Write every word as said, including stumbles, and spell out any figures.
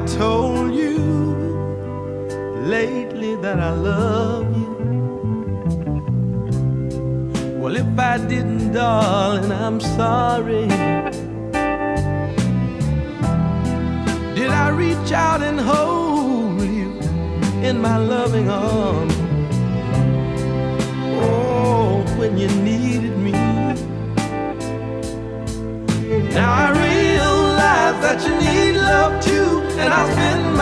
told you lately that I love you? Well, if I didn't, darling, I'm sorry. Did I reach out and hold you in my loving arms? Oh, when you needed me. Now I realize that you need love too, and I'll spend